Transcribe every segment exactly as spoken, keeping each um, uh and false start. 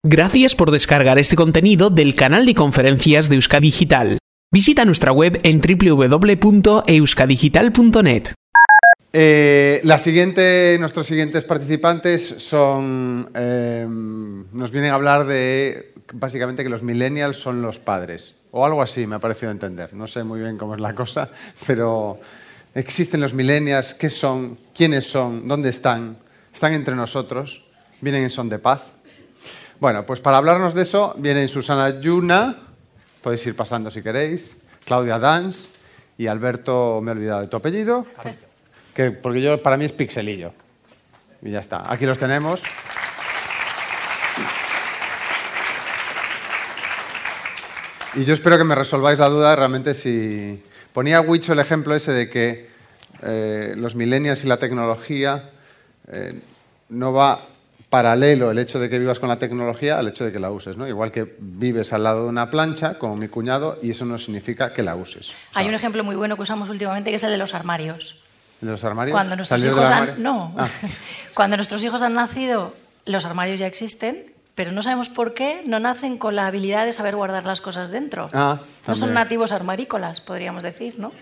Gracias por descargar este contenido del canal de conferencias de Euskadi Digital. Visita nuestra web en doble u doble u doble u punto euskadigital punto net. Eh, la siguiente, nuestros siguientes participantes son, eh, nos vienen a hablar de, básicamente, que los millennials son los padres, o algo así me ha parecido entender. No sé muy bien cómo es la cosa, pero existen los millennials, ¿qué son? ¿Quiénes son? ¿Dónde están? ¿Están entre nosotros? ¿Vienen en son de paz? Bueno, pues para hablarnos de eso vienen Susana Yuna, podéis ir pasando si queréis, Claudia Dans y Alberto, me he olvidado de tu apellido, que, porque yo, para mí es Pixelillo. Y ya está, aquí los tenemos. Y yo espero que me resolváis la duda realmente si... Ponía Huicho el ejemplo ese de que eh, los millennials y la tecnología eh, no va paralelo el hecho de que vivas con la tecnología al hecho de que la uses, ¿no? Igual que vives al lado de una plancha, como mi cuñado, y eso no significa que la uses. O sea, hay un ejemplo muy bueno que usamos últimamente que es el de los armarios. ¿De los armarios? Cuando nuestros ¿Salir hijos del han... armario? No. Ah. Cuando nuestros hijos han nacido, los armarios ya existen, pero no sabemos por qué no nacen con la habilidad de saber guardar las cosas dentro. Ah, no son nativos armarícolas, podríamos decir, ¿no?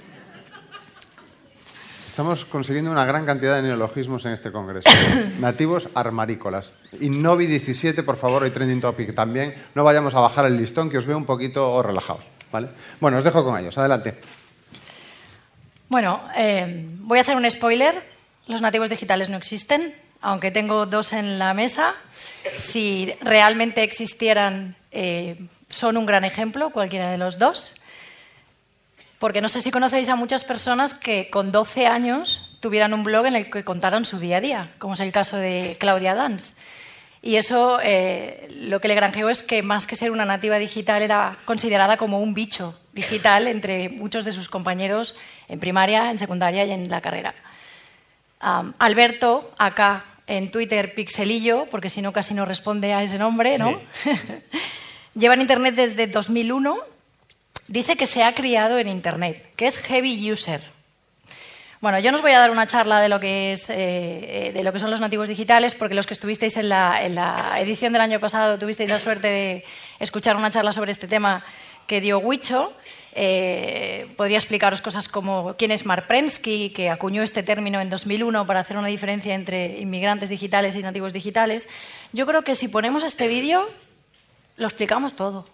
Estamos consiguiendo una gran cantidad de neologismos en este congreso. Nativos armarícolas. Innovi diecisiete, por favor, hoy Trending Topic también. No vayamos a bajar el listón, que os veo un poquito relajados, ¿vale? Bueno, os dejo con ellos. Adelante. Bueno, eh, voy a hacer un spoiler. Los nativos digitales no existen, aunque tengo dos en la mesa. Si realmente existieran, eh, son un gran ejemplo, cualquiera de los dos. Porque no sé si conocéis a muchas personas que con doce años tuvieran un blog en el que contaran su día a día, como es el caso de Claudia Dans. Y eso eh, lo que le granjeó es que más que ser una nativa digital era considerada como un bicho digital entre muchos de sus compañeros en primaria, en secundaria y en la carrera. Um, Alberto, acá en Twitter, Pixelillo, porque si no casi no responde a ese nombre, ¿no? Sí. Lleva en Internet desde dos mil uno. Dice que se ha criado en Internet, que es heavy user. Bueno, yo no os voy a dar una charla de lo que, es, eh, de lo que son los nativos digitales, porque los que estuvisteis en la, en la edición del año pasado tuvisteis la suerte de escuchar una charla sobre este tema que dio Huicho. Eh, podría explicaros cosas como quién es Mark Prensky, que acuñó este término en dos mil uno para hacer una diferencia entre inmigrantes digitales y nativos digitales. Yo creo que si ponemos este vídeo, lo explicamos todo.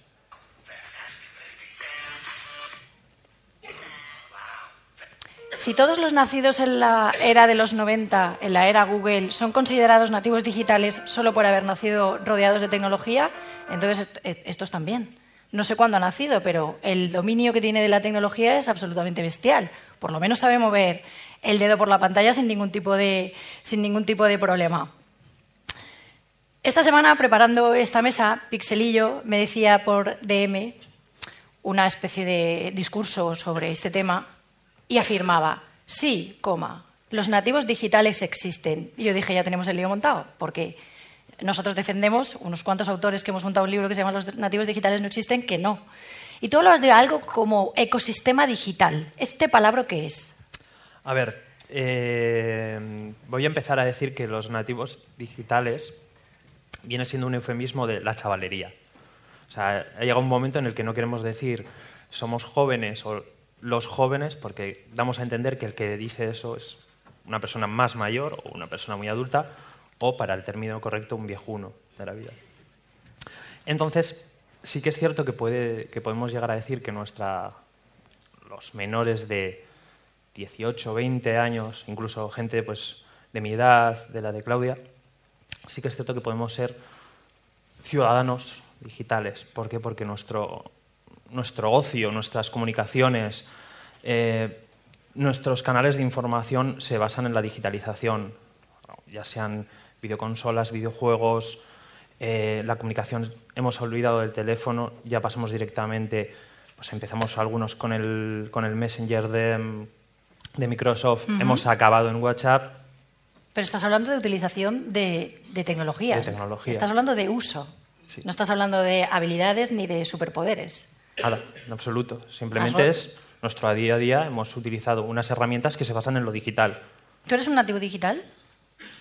Si todos los nacidos en la era de los noventa, en la era Google, son considerados nativos digitales solo por haber nacido rodeados de tecnología, entonces estos también. No sé cuándo ha nacido, pero el dominio que tiene de la tecnología es absolutamente bestial. Por lo menos sabe mover el dedo por la pantalla sin ningún tipo de, sin ningún tipo de problema. Esta semana, preparando esta mesa, Pixelillo me decía por D M una especie de discurso sobre este tema y afirmaba, sí, coma, los nativos digitales existen. Y yo dije, ya tenemos el lío montado, porque nosotros defendemos, unos cuantos autores que hemos montado un libro que se llama Los nativos digitales no existen, que no. Y tú hablabas de algo como ecosistema digital. ¿Este palabra qué es? A ver, eh, voy a empezar a decir que los nativos digitales viene siendo un eufemismo de la chavalería. O sea, ha llegado un momento en el que no queremos decir somos jóvenes o los jóvenes, porque damos a entender que el que dice eso es una persona más mayor o una persona muy adulta o, para el término correcto, un viejuno de la vida. Entonces, sí que es cierto que, puede, que podemos llegar a decir que nuestra, los menores de dieciocho, veinte años, incluso gente pues, de mi edad, de la de Claudia, sí que es cierto que podemos ser ciudadanos digitales. ¿Por qué? Porque nuestro... nuestro ocio, nuestras comunicaciones, eh, nuestros canales de información se basan en la digitalización, ya sean videoconsolas, videojuegos, eh, la comunicación, hemos olvidado del teléfono, ya pasamos directamente, pues empezamos algunos con el, con el Messenger de, de Microsoft, uh-huh. Hemos acabado en WhatsApp. Pero estás hablando de utilización de, de tecnologías. De tecnología. Estás hablando de uso, sí. No estás hablando de habilidades ni de superpoderes. Nada, en absoluto. Simplemente es nuestro día a día. Hemos utilizado unas herramientas que se basan en lo digital. ¿Tú eres un nativo digital?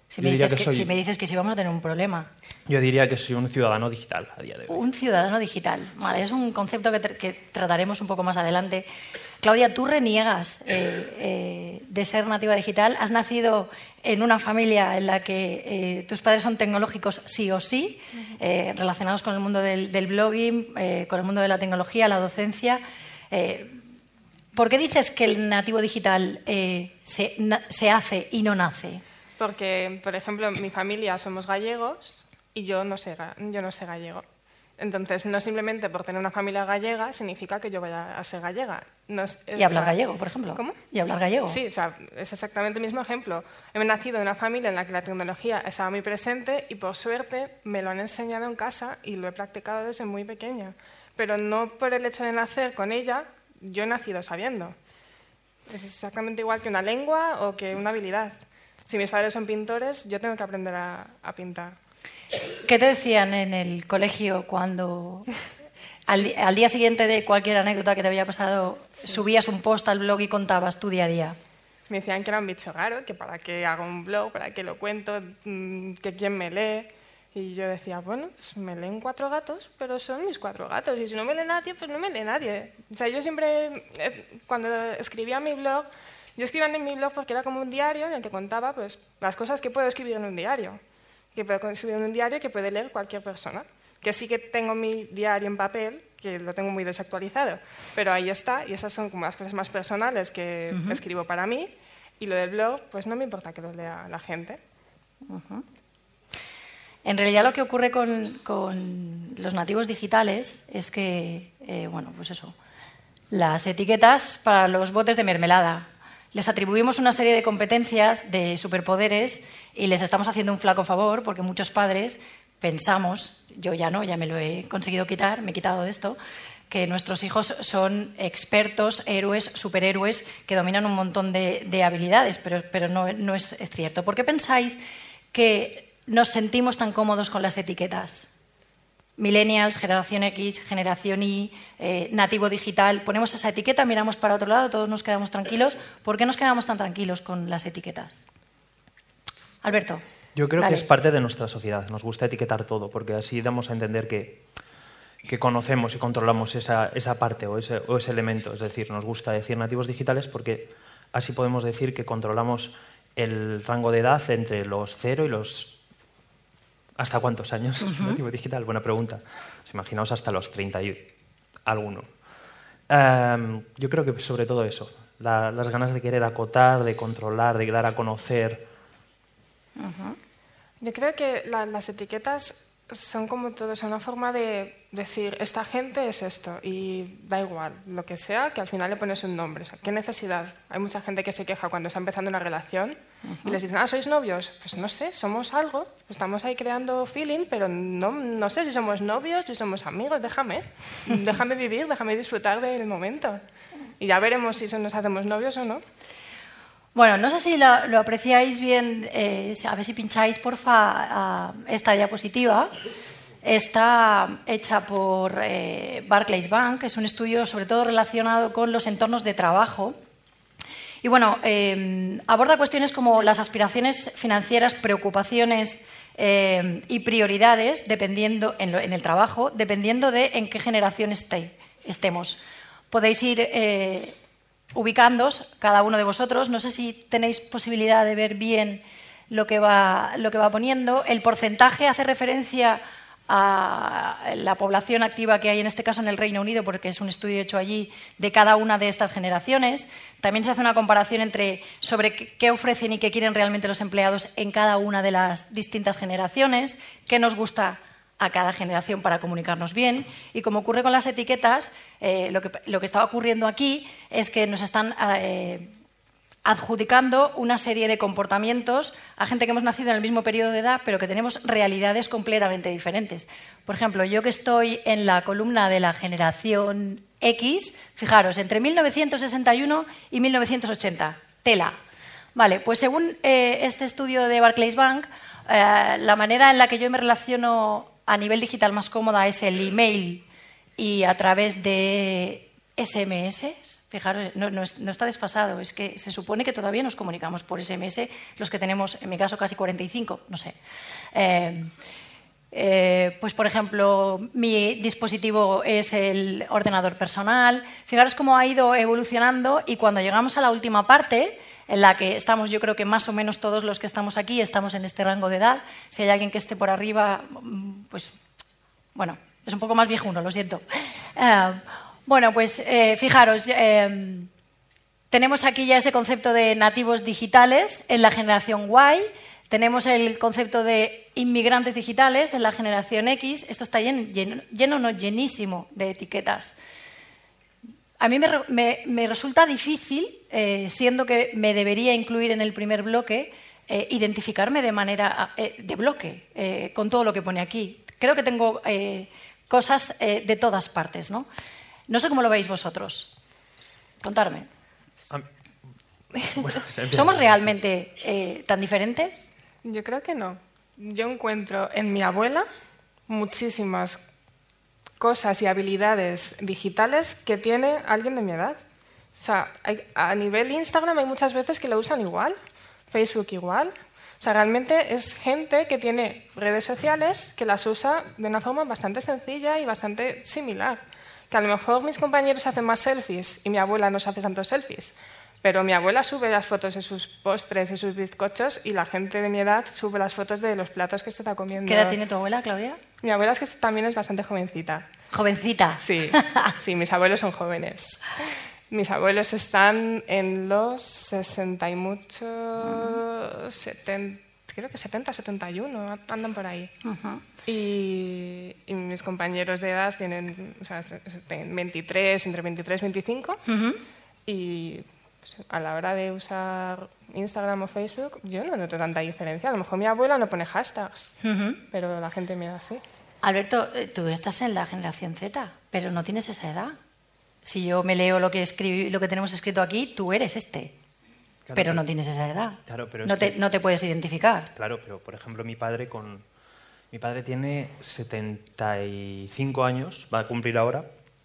Si me, dices que, soy... si me dices que sí vamos a tener un problema. Yo diría que soy un ciudadano digital a día de hoy. Un ciudadano digital. Vale, sí. Es un concepto que, que trataremos un poco más adelante. Claudia, tú reniegas eh, eh, de ser nativa digital. Has nacido en una familia en la que eh, tus padres son tecnológicos sí o sí, eh, relacionados con el mundo del, del blogging, eh, con el mundo de la tecnología, la docencia. Eh, ¿Por qué dices que el nativo digital eh, se, na, se hace y no nace? Porque, por ejemplo, en mi familia somos gallegos y yo no sé, yo no sé gallego. Entonces, no simplemente por tener una familia gallega significa que yo vaya a ser gallega. No es, ¿Y hablar o sea, gallego, por ejemplo? ¿Cómo? ¿Y hablar gallego? Sí, o sea, es exactamente el mismo ejemplo. He nacido en una familia en la que la tecnología estaba muy presente y, por suerte, me lo han enseñado en casa y lo he practicado desde muy pequeña. Pero no por el hecho de nacer con ella, yo he nacido sabiendo. Es exactamente igual que una lengua o que una habilidad. Si mis padres son pintores, yo tengo que aprender a, a pintar. ¿Qué te decían en el colegio cuando al, al día siguiente de cualquier anécdota que te había pasado, sí. subías un post al blog y contabas tu día a día? Me decían que era un bicho raro, que para qué hago un blog, para qué lo cuento, que quién me lee. Y yo decía, bueno, pues me leen cuatro gatos, pero son mis cuatro gatos. Y si no me lee nadie, pues no me lee nadie. O sea, yo siempre, cuando escribía mi blog, yo escribía en mi blog porque era como un diario en el que contaba pues, las cosas que puedo escribir en un diario. Que puedo escribir en un diario que puede leer cualquier persona. Que sí que tengo mi diario en papel, que lo tengo muy desactualizado. Pero ahí está, y esas son como las cosas más personales que uh-huh. escribo para mí. Y lo del blog, pues no me importa que lo lea la gente. Uh-huh. En realidad lo que ocurre con, con los nativos digitales es que, eh, bueno, pues eso, las etiquetas para los botes de mermelada. Les atribuimos una serie de competencias, de superpoderes, y les estamos haciendo un flaco favor porque muchos padres pensamos, yo ya no, ya me lo he conseguido quitar, me he quitado de esto, que nuestros hijos son expertos, héroes, superhéroes, que dominan un montón de, de habilidades, pero, pero no, no es, es cierto. ¿Por qué pensáis que nos sentimos tan cómodos con las etiquetas? Millennials, generación X, generación Y, eh, nativo digital. Ponemos esa etiqueta, miramos para otro lado, todos nos quedamos tranquilos. ¿Por qué nos quedamos tan tranquilos con las etiquetas? Alberto. Yo creo dale. que es parte de nuestra sociedad. Nos gusta etiquetar todo, porque así damos a entender que, que conocemos y controlamos esa, esa parte o ese, o ese elemento. Es decir, nos gusta decir nativos digitales porque así podemos decir que controlamos el rango de edad entre los cero y los... ¿Hasta cuántos años? Uh-huh. Nativo digital, buena pregunta. Pues imaginaos hasta los treinta y alguno. Um, yo creo que sobre todo eso, la, las ganas de querer acotar, de controlar, de dar a conocer. Uh-huh. Yo creo que la, las etiquetas son como todo, es una forma de decir, esta gente es esto, y da igual, lo que sea, que al final le pones un nombre. O sea, ¿qué necesidad? Hay mucha gente que se queja cuando está empezando una relación uh-huh. y les dicen, ah, ¿sois novios? Pues no sé, somos algo, estamos ahí creando feeling, pero no, no sé si somos novios, si somos amigos, déjame, déjame vivir, déjame disfrutar del momento. Y ya veremos si nos hacemos novios o no. Bueno, no sé si lo, lo apreciáis bien, eh, a ver si pincháis, porfa, esta diapositiva. Está hecha por eh, Barclays Bank, es un estudio sobre todo relacionado con los entornos de trabajo. Y bueno, eh, aborda cuestiones como las aspiraciones financieras, preocupaciones eh, y prioridades dependiendo en, lo, en el trabajo, dependiendo de en qué generación esté, estemos. Podéis ir... Eh, ubicándoos, cada uno de vosotros. No sé si tenéis posibilidad de ver bien lo que va, lo que va poniendo. El porcentaje hace referencia a la población activa que hay, en este caso en el Reino Unido, porque es un estudio hecho allí de cada una de estas generaciones. También se hace una comparación entre sobre qué ofrecen y qué quieren realmente los empleados en cada una de las distintas generaciones, qué nos gusta a cada generación para comunicarnos bien. Y como ocurre con las etiquetas, eh, lo, que, lo que está ocurriendo aquí es que nos están eh, adjudicando una serie de comportamientos a gente que hemos nacido en el mismo periodo de edad, pero que tenemos realidades completamente diferentes. Por ejemplo, yo que estoy en la columna de la generación X, fijaros, entre mil novecientos sesenta y uno y mil novecientos ochenta, tela. Vale, pues según eh, este estudio de Barclays Bank, eh, la manera en la que yo me relaciono a nivel digital más cómoda es el email y a través de ese eme ese, fijaros, no, no, es, no está desfasado, es que se supone que todavía nos comunicamos por ese eme ese, los que tenemos, en mi caso, casi cuarenta y cinco, no sé. Eh, eh, pues, por ejemplo, mi dispositivo es el ordenador personal. Fijaros cómo ha ido evolucionando y cuando llegamos a la última parte, en la que estamos, yo creo que más o menos todos los que estamos aquí estamos en este rango de edad. Si hay alguien que esté por arriba, pues, bueno, es un poco más viejuno, lo siento. Eh, bueno, pues, eh, fijaros, eh, tenemos aquí ya ese concepto de nativos digitales en la generación Y, tenemos el concepto de inmigrantes digitales en la generación X. Esto está lleno, lleno, lleno no, llenísimo de etiquetas. A mí me, me, me resulta difícil, eh, siendo que me debería incluir en el primer bloque, eh, identificarme de manera eh, de bloque eh, con todo lo que pone aquí. Creo que tengo eh, cosas eh, de todas partes, ¿no? No sé cómo lo veis vosotros. Contadme. Um, bueno, ¿Somos realmente eh, tan diferentes? Yo creo que no. Yo encuentro en mi abuela muchísimas cosas y habilidades digitales que tiene alguien de mi edad. O sea, hay, a nivel Instagram hay muchas veces que lo usan igual, Facebook igual. O sea, realmente es gente que tiene redes sociales que las usa de una forma bastante sencilla y bastante similar. Que a lo mejor mis compañeros hacen más selfies y mi abuela no se hace tantos selfies, pero mi abuela sube las fotos de sus postres, de sus bizcochos, y la gente de mi edad sube las fotos de los platos que se está comiendo. ¿Qué edad tiene tu abuela, Claudia? Mi abuela es que también es bastante jovencita. ¿Jovencita? Sí, sí, mis abuelos son jóvenes. Mis abuelos están en los sesenta y mucho, setenta, creo que setenta, setenta y uno, andan por ahí. Uh-huh. y, y mis compañeros de edad tienen, o sea, tienen veintitrés, entre veintitrés y veinticinco. Uh-huh. Y pues, a la hora de usar Instagram o Facebook, yo no noto tanta diferencia. A lo mejor mi abuela no pone hashtags, uh-huh. pero la gente me da así. Alberto, tú estás en la generación Z, pero no tienes esa edad. Si yo me leo lo que, escribí, lo que tenemos escrito aquí, tú eres este. Claro, pero no tienes esa edad. Claro, pero no, te, que, no te puedes identificar. Claro, pero por ejemplo mi padre con mi padre tiene setenta y cinco años, va a cumplir ahora,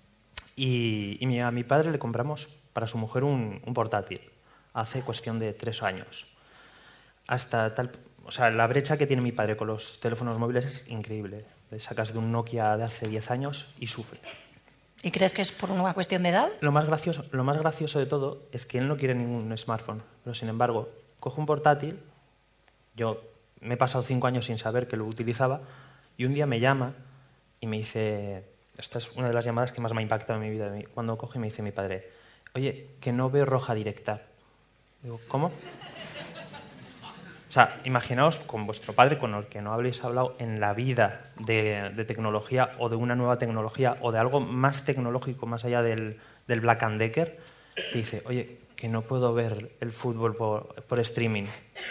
y, y a mi padre le compramos para su mujer un, un portátil hace cuestión de tres años. Hasta tal, o sea, la brecha que tiene mi padre con los teléfonos móviles es increíble. Le sacas de un Nokia de hace diez años y sufre. ¿Y crees que es por una cuestión de edad? Lo más gracioso, lo más gracioso de todo es que él no quiere ningún smartphone, pero sin embargo, coge un portátil, yo me he pasado cinco años sin saber que lo utilizaba, y un día me llama y me dice, esta es una de las llamadas que más me ha impactado en mi vida, cuando coge y me dice mi padre, oye, que no veo roja directa. Digo, ¿cómo? O sea, imaginaos con vuestro padre, con el que no habréis hablado en la vida de, de tecnología o de una nueva tecnología o de algo más tecnológico más allá del, del Black and Decker, te dice, oye, que no puedo ver el fútbol por, por streaming.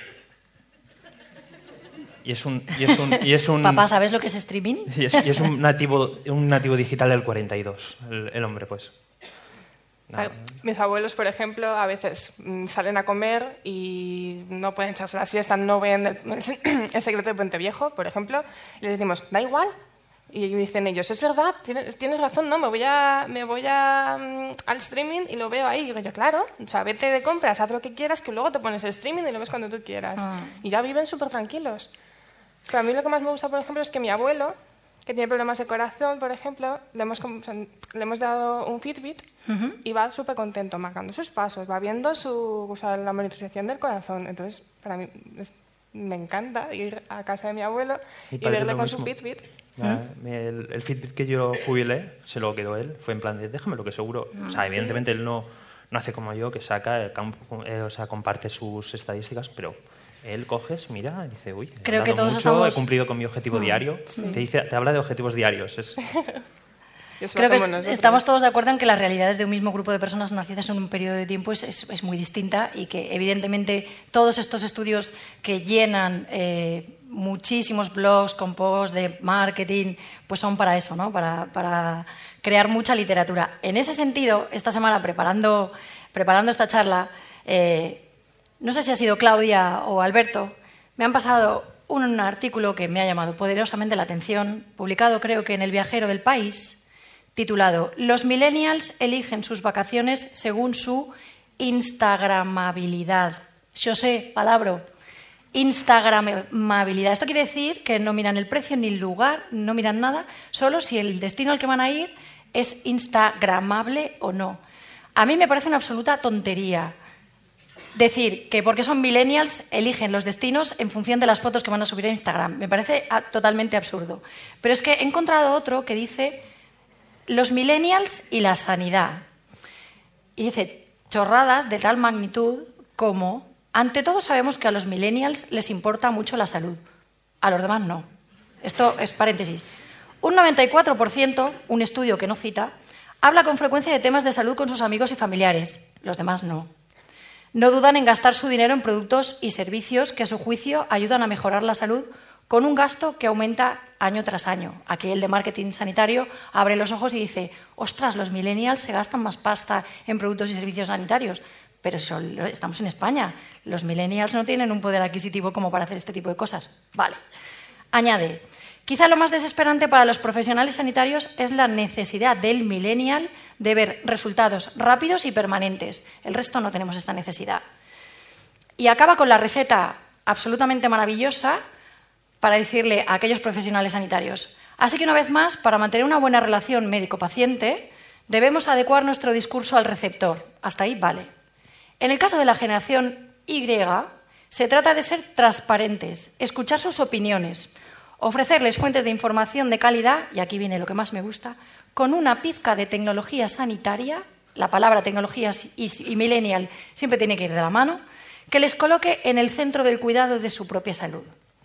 Y es un, y es un, y es un Papá, ¿sabes lo que es streaming? Y es, y es un, nativo, un nativo digital del cuarenta y dos, el, el hombre, pues. No. Mis abuelos, por ejemplo, a veces salen a comer y no pueden echarse la siesta, no ven el, el secreto de Puente Viejo, por ejemplo, y les decimos, da igual. Y dicen ellos, es verdad, tienes, tienes razón, no, me voy, a, me voy a, um, al streaming y lo veo ahí. Y digo yo, claro, o sea, vete de compras, haz lo que quieras, que luego te pones el streaming y lo ves cuando tú quieras. Ah. Y ya viven súper tranquilos. Pero a mí lo que más me gusta, por ejemplo, es que mi abuelo, que tiene problemas de corazón, por ejemplo, le hemos, le hemos dado un Fitbit uh-huh. y va súper contento, marcando sus pasos, va viendo su, o sea, la monitorización del corazón. Entonces, para mí es, me encanta ir a casa de mi abuelo y, y verle con mismo. Su Fitbit. Ya, ¿Mm? el, el Fitbit que yo jubilé se lo quedó él, fue en plan de déjamelo que seguro. Mm, o sea, evidentemente ¿sí? Él no, no hace como yo, que saca, eh, o sea, comparte sus estadísticas, pero... Él coges, mira, y dice, uy, he Creo que todos mucho, estamos... he cumplido con mi objetivo mm, diario. Sí. Te, dice, te habla de objetivos diarios. Es... Creo que nosotros. Estamos todos de acuerdo en que las realidades de un mismo grupo de personas nacidas en un periodo de tiempo es, es, es muy distinta y que, evidentemente, todos estos estudios que llenan eh, muchísimos blogs con posts de marketing, pues son para eso, ¿no? Para, para crear mucha literatura. En ese sentido, esta semana, preparando, preparando esta charla... Eh, No sé si ha sido Claudia o Alberto, me han pasado un artículo que me ha llamado poderosamente la atención, publicado creo que en El Viajero del País, titulado «Los millennials eligen sus vacaciones según su instagramabilidad». Yo sé, palabra. Instagramabilidad. Esto quiere decir que no miran el precio ni el lugar, no miran nada, solo si el destino al que van a ir es instagramable o no. A mí me parece una absoluta tontería decir que porque son millennials eligen los destinos en función de las fotos que van a subir a Instagram. Me parece totalmente absurdo. Pero es que he encontrado otro que dice los millennials y la sanidad. Y dice chorradas de tal magnitud como: ante todo sabemos que a los millennials les importa mucho la salud, a los demás no. Esto es paréntesis. Un noventa y cuatro por ciento, un estudio que no cita, habla con frecuencia de temas de salud con sus amigos y familiares, los demás no. No dudan en gastar su dinero en productos y servicios que a su juicio ayudan a mejorar la salud con un gasto que aumenta año tras año. Aquí el de marketing sanitario abre los ojos y dice: ostras, los millennials se gastan más pasta en productos y servicios sanitarios. Pero son, estamos en España, los millennials no tienen un poder adquisitivo como para hacer este tipo de cosas. Vale. Añade: quizá lo más desesperante para los profesionales sanitarios es la necesidad del millennial de ver resultados rápidos y permanentes. El resto no tenemos esta necesidad. Y acaba con la receta absolutamente maravillosa para decirle a aquellos profesionales sanitarios: así que una vez más, para mantener una buena relación médico-paciente, debemos adecuar nuestro discurso al receptor. Hasta ahí vale. En el caso de la generación Y, se trata de ser transparentes, escuchar sus opiniones, ofrecerles fuentes de información de calidad, y aquí viene lo que más me gusta, con una pizca de tecnología sanitaria, la palabra tecnología y, y millennial siempre tiene que ir de la mano, que les coloque en el centro del cuidado de su propia salud.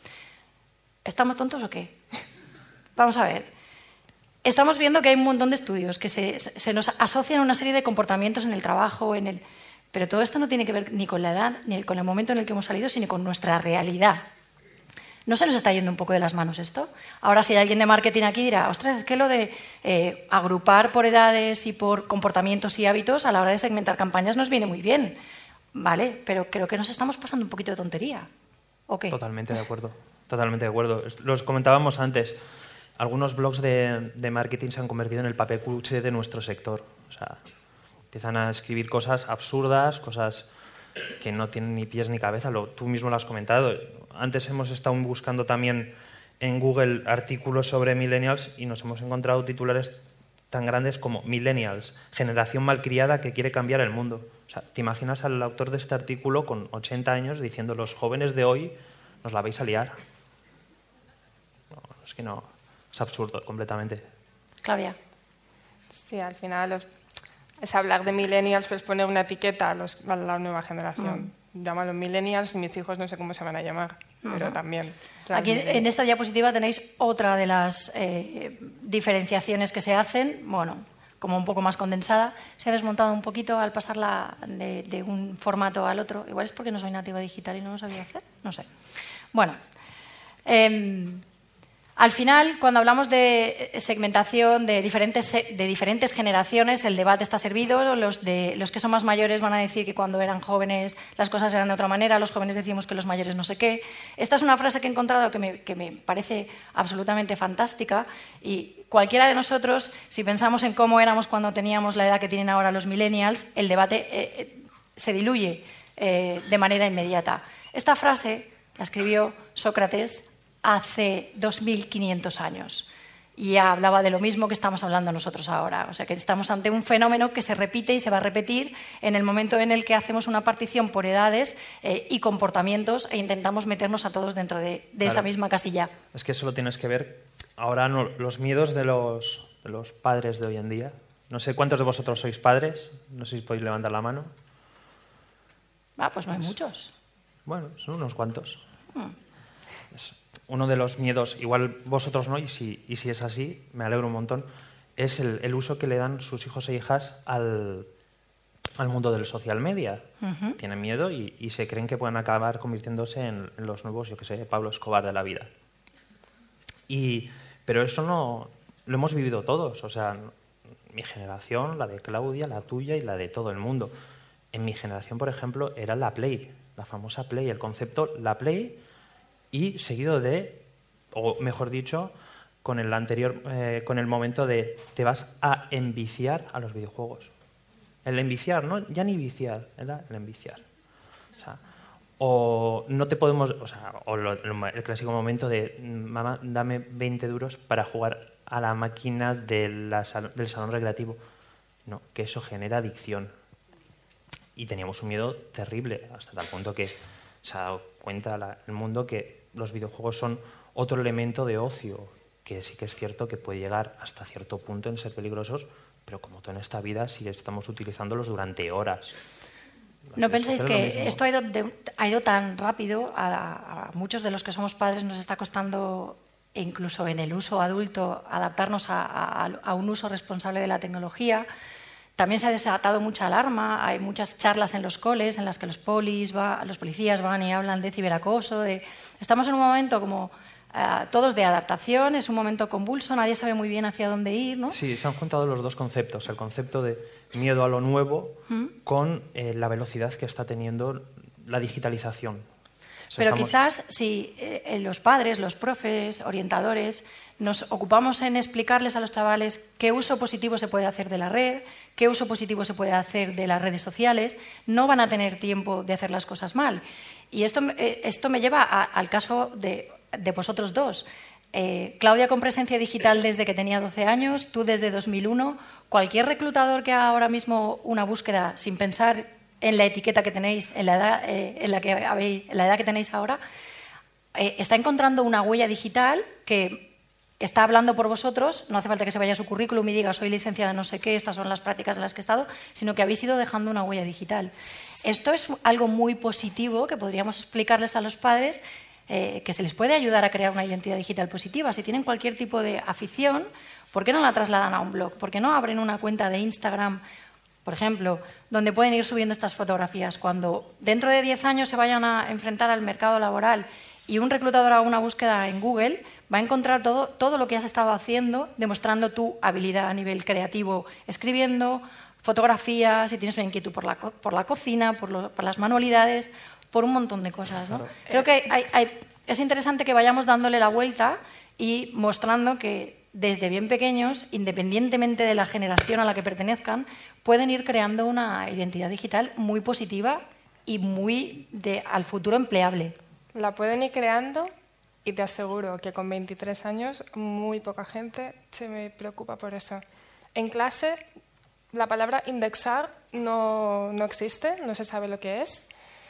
¿Estamos tontos o qué? Vamos a ver. Estamos viendo que hay un montón de estudios que se, se nos asocian a una serie de comportamientos en el trabajo, en el... pero todo esto no tiene que ver ni con la edad, ni con el momento en el que hemos salido, sino con nuestra realidad. ¿No se nos está yendo un poco de las manos esto? Ahora, si hay alguien de marketing aquí, dirá: ostras, es que lo de eh, agrupar por edades y por comportamientos y hábitos a la hora de segmentar campañas nos viene muy bien. Vale, pero creo que nos estamos pasando un poquito de tontería. ¿O qué? Totalmente de acuerdo. Totalmente de acuerdo. Los comentábamos antes. Algunos blogs de, de marketing se han convertido en el papel cuche de nuestro sector. O sea, empiezan a escribir cosas absurdas, cosas que no tienen ni pies ni cabeza. Lo, tú mismo lo has comentado. Antes hemos estado buscando también en Google artículos sobre millennials y nos hemos encontrado titulares tan grandes como Millennials, generación malcriada que quiere cambiar el mundo. O sea, ¿te imaginas al autor de este artículo con ochenta años diciendo: los jóvenes de hoy nos la vais a liar? No, es que no, es absurdo completamente. Claudia. Sí, al final los, es hablar de millennials, pues poner una etiqueta a, los, a la nueva generación. Mm. Llámalo millennials y mis hijos no sé cómo se van a llamar, uh-huh. pero también. Aquí en esta diapositiva tenéis otra de las eh, diferenciaciones que se hacen, bueno, como un poco más condensada. Se ha desmontado un poquito al pasarla de, de un formato al otro. Igual es porque no soy nativa digital y no lo sabía hacer, no sé. Bueno, eh, al final, cuando hablamos de segmentación de diferentes, de diferentes generaciones, el debate está servido. Los, de, los que son más mayores van a decir que cuando eran jóvenes las cosas eran de otra manera, los jóvenes decimos que los mayores no sé qué. Esta es una frase que he encontrado que me, que me parece absolutamente fantástica, y cualquiera de nosotros, si pensamos en cómo éramos cuando teníamos la edad que tienen ahora los millennials, el debate eh, se diluye eh, de manera inmediata. Esta frase la escribió Sócrates hace dos mil quinientos años. Y ya hablaba de lo mismo que estamos hablando nosotros ahora. O sea, que estamos ante un fenómeno que se repite y se va a repetir en el momento en el que hacemos una partición por edades eh, y comportamientos e intentamos meternos a todos dentro de, de claro. esa misma casilla. Es que eso lo tienes que ver ahora, no, los miedos de los, de los padres de hoy en día. No sé cuántos de vosotros sois padres, no sé si podéis levantar la mano. Ah, pues no hay muchos. Bueno, son unos cuantos. Hmm. Es uno de los miedos, igual vosotros no, y si, y si es así, me alegro un montón, es el, el uso que le dan sus hijos e hijas al, al mundo del social media. Uh-huh. Tienen miedo y, y se creen que pueden acabar convirtiéndose en, en los nuevos, yo qué sé, Pablo Escobar de la vida. Y, pero eso no lo hemos vivido todos, o sea, mi generación, la de Claudia, la tuya y la de todo el mundo. En mi generación, por ejemplo, era la Play, la famosa Play, el concepto la Play, y seguido de, o mejor dicho, con el anterior, eh, con el momento de te vas a enviciar a los videojuegos. El enviciar, ¿no? Ya ni viciar, era el enviciar. O sea, o no te podemos, o sea, o lo, el clásico momento de mamá, dame veinte duros para jugar a la máquina de la, del salón recreativo. No, que eso genera adicción. Y teníamos un miedo terrible, hasta tal punto que se ha dado cuenta la, el mundo que los videojuegos son otro elemento de ocio, que sí que es cierto que puede llegar hasta cierto punto en ser peligrosos, pero como todo en esta vida, sí estamos utilizándolos durante horas. ¿No pensáis que esto ha ido, de, ha ido tan rápido? A, a muchos de los que somos padres nos está costando, incluso en el uso adulto, adaptarnos a, a, a un uso responsable de la tecnología. También se ha desatado mucha alarma, hay muchas charlas en los coles en las que los polis, va, los policías van y hablan de ciberacoso. De... Estamos en un momento como uh, todos de adaptación, es un momento convulso, nadie sabe muy bien hacia dónde ir, ¿no? Sí, se han juntado los dos conceptos, el concepto de miedo a lo nuevo ¿Mm? con eh, la velocidad que está teniendo la digitalización. O sea, Pero estamos... quizás si eh, los padres, los profes, orientadores, nos ocupamos en explicarles a los chavales qué uso positivo se puede hacer de la red, qué uso positivo se puede hacer de las redes sociales, no van a tener tiempo de hacer las cosas mal. Y esto, eh, esto me lleva a, al caso de, de vosotros dos. Eh, Claudia con presencia digital desde que tenía doce años, tú desde dos mil uno. Cualquier reclutador que haga ahora mismo una búsqueda sin pensar en la etiqueta que tenéis, en la edad, eh, en la que habéis, en la edad que tenéis ahora, eh, está encontrando una huella digital que está hablando por vosotros. No hace falta que se vaya a su currículum y diga soy licenciada no sé qué, estas son las prácticas en las que he estado, sino que habéis ido dejando una huella digital. Esto es algo muy positivo que podríamos explicarles a los padres, eh, que se les puede ayudar a crear una identidad digital positiva. Si tienen cualquier tipo de afición, ¿por qué no la trasladan a un blog? ¿Por qué no abren una cuenta de Instagram, por ejemplo, donde pueden ir subiendo estas fotografías? Cuando dentro de diez años se vayan a enfrentar al mercado laboral y un reclutador haga una búsqueda en Google, va a encontrar todo, todo lo que has estado haciendo, demostrando tu habilidad a nivel creativo, escribiendo, fotografías, si tienes una inquietud por la, por la cocina, por, lo, por las manualidades, por un montón de cosas, ¿no? Creo que hay, hay, es interesante que vayamos dándole la vuelta y mostrando que desde bien pequeños, independientemente de la generación a la que pertenezcan, pueden ir creando una identidad digital muy positiva y muy de, al futuro empleable. La pueden ir creando y te aseguro que con veintitrés años muy poca gente se me preocupa por eso. En clase la palabra indexar no, no existe, no se sabe lo que es.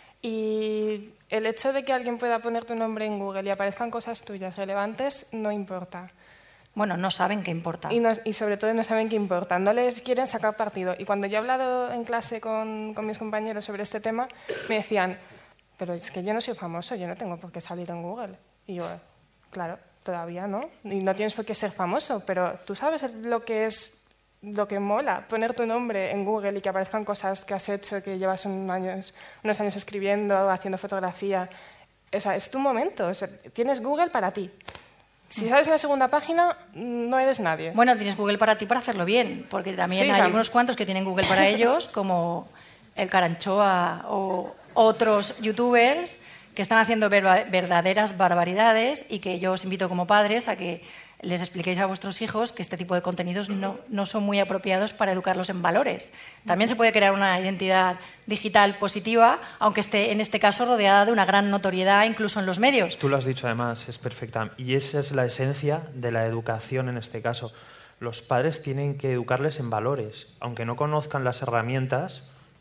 Y el hecho de que alguien pueda poner tu nombre en Google y aparezcan cosas tuyas relevantes no importa. Bueno, no saben qué importa. Y, no, y sobre todo no saben qué importa, no les quieren sacar partido. Y cuando yo he hablado en clase con, con mis compañeros sobre este tema, me decían, pero es que yo no soy famoso, yo no tengo por qué salir en Google. Y yo, claro, todavía no. Y no tienes por qué ser famoso, pero tú sabes lo que es, lo que mola, poner tu nombre en Google y que aparezcan cosas que has hecho, que llevas un años, unos años escribiendo, haciendo fotografía. O sea, es tu momento, o sea, tienes Google para ti. Si sales en la segunda página, no eres nadie. Bueno, tienes Google para ti para hacerlo bien, porque también sí, hay o sea, unos cuantos que tienen Google para ellos, como el Caranchoa o otros youtubers que están haciendo verdaderas barbaridades y que yo os invito como padres a que les expliquéis a vuestros hijos que este tipo de contenidos no, no son muy apropiados para educarlos en valores. También se puede crear una identidad digital positiva, aunque esté en este caso rodeada de una gran notoriedad incluso en los medios. Tú lo has dicho además, es perfecta. Y esa es la esencia de la educación en este caso. Los padres tienen que educarles en valores. Aunque no conozcan las herramientas,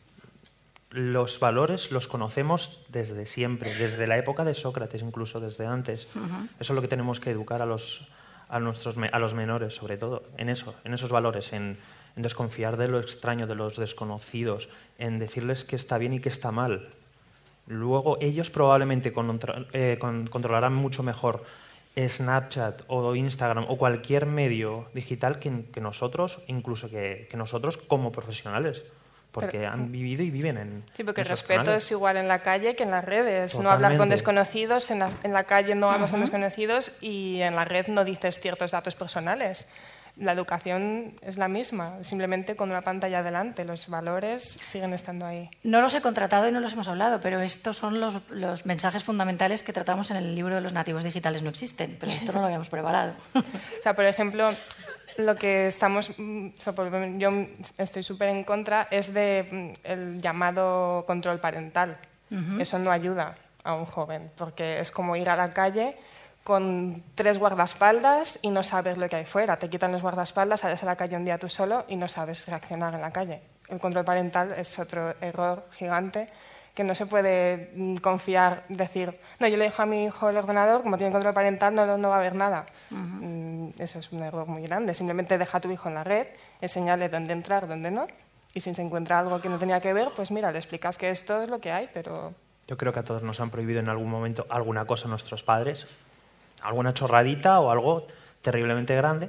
los valores los conocemos desde siempre, desde la época de Sócrates, incluso desde antes. Uh-huh. Eso es lo que tenemos que educar a los, a nuestros, a los menores, sobre todo, en eso, en esos valores, en, en desconfiar de lo extraño, de los desconocidos, en decirles qué está bien y qué está mal. Luego ellos probablemente contra, eh, con, controlarán mucho mejor Snapchat o Instagram o cualquier medio digital que, que nosotros, incluso que, que nosotros como profesionales. Porque Pero, han vivido y viven en Sí, porque el en respeto canales. Es igual en la calle que en las redes. Totalmente. No hablar con desconocidos, en la, en la calle no hablas uh-huh. con desconocidos y en la red no dices ciertos datos personales. la educación es la misma, simplemente con una pantalla delante, los valores siguen estando ahí. No los he contratado y no los hemos hablado, pero estos son los, los mensajes fundamentales que tratamos en el libro de los nativos digitales no existen, pero esto no lo habíamos preparado. O sea, por ejemplo, lo que estamos, yo estoy súper en contra es de el llamado control parental. Uh-huh. Eso no ayuda a un joven, porque es como ir a la calle con tres guardaespaldas y no sabes lo que hay fuera. Te quitan los guardaespaldas, sales a la calle un día tú solo y no sabes reaccionar en la calle. El control parental es otro error gigante que no se puede confiar, decir, no, yo le dejo a mi hijo el ordenador, como tiene control parental no, no va a ver nada. Uh-huh. Eso es un error muy grande. Simplemente deja a tu hijo en la red, enséñale dónde entrar, dónde no, y si se encuentra algo que no tenía que ver, pues mira, le explicas que esto es lo que hay, pero... Yo creo que a todos nos han prohibido en algún momento alguna cosa nuestros padres, alguna chorradita o algo terriblemente grande,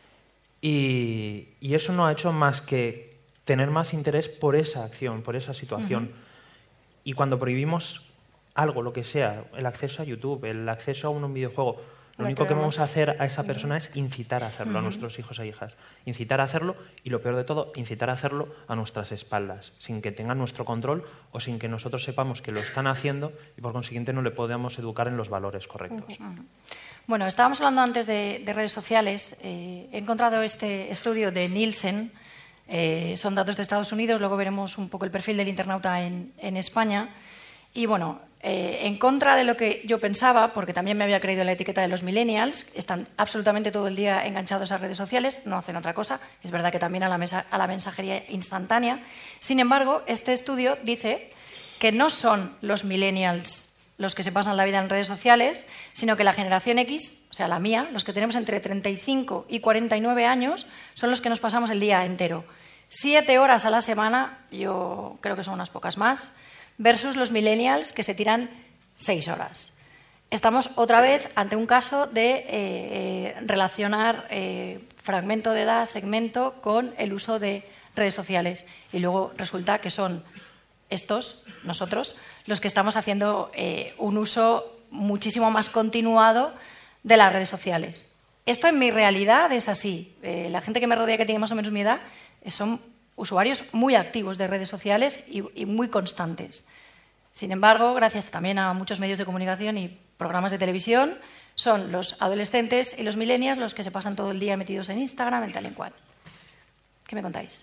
y, y eso no ha hecho más que tener más interés por esa acción, por esa situación. Uh-huh. Y cuando prohibimos algo, lo que sea, el acceso a YouTube, el acceso a un videojuego, lo no único queremos... que vamos a hacer a esa persona uh-huh. es incitar a hacerlo uh-huh. a nuestros hijos e hijas. Incitar a hacerlo y, lo peor de todo, incitar a hacerlo a nuestras espaldas, sin que tengan nuestro control o sin que nosotros sepamos que lo están haciendo y, por consiguiente, no le podamos educar en los valores correctos. Uh-huh. Bueno, estábamos hablando antes de, de redes sociales. Eh, he encontrado este estudio de Nielsen. Eh, son datos de Estados Unidos. Luego veremos un poco el perfil del internauta en, en España. Y, bueno, eh, en contra de lo que yo pensaba, porque también me había creído la etiqueta de los millennials, están absolutamente todo el día enganchados a redes sociales, no hacen otra cosa. Es verdad que también a la, mesa, a la mensajería instantánea. Sin embargo, este estudio dice que no son los millennials los que se pasan la vida en redes sociales, sino que la generación X, o sea, la mía, los que tenemos entre treinta y cinco y cuarenta y nueve años, son los que nos pasamos el día entero. Siete horas a la semana, yo creo que son unas pocas más, versus los millennials que se tiran seis horas. Estamos otra vez ante un caso de eh, relacionar eh, fragmento de edad, segmento, con el uso de redes sociales. Y luego resulta que son estos, nosotros, los que estamos haciendo eh, un uso muchísimo más continuado de las redes sociales. Esto en mi realidad es así. Eh, la gente que me rodea, que tiene más o menos mi edad, son usuarios muy activos de redes sociales y, y muy constantes. Sin embargo, gracias también a muchos medios de comunicación y programas de televisión, son los adolescentes y los millennials los que se pasan todo el día metidos en Instagram, en tal y cual. ¿Qué me contáis?